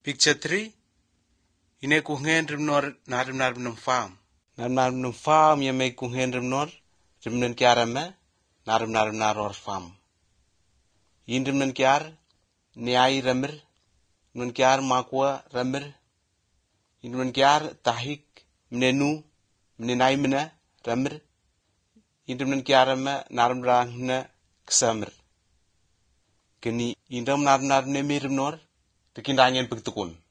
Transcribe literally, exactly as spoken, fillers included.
Picture three. Ine kuhngen rimnor narim narim farm. Narim narim farm ya may kuhngen rimnor rimnen kiara me narim narim naror farm. Yin rimnen kiar ni ai ramir nun kiar makwa ramir. Yin rimnen kiar tahik mnenu mnenai mena ramir. Yin rimnen kiara me narim narim ksamir. Kini indam narim narim ne me rimnor Tekin danyen pagtukun.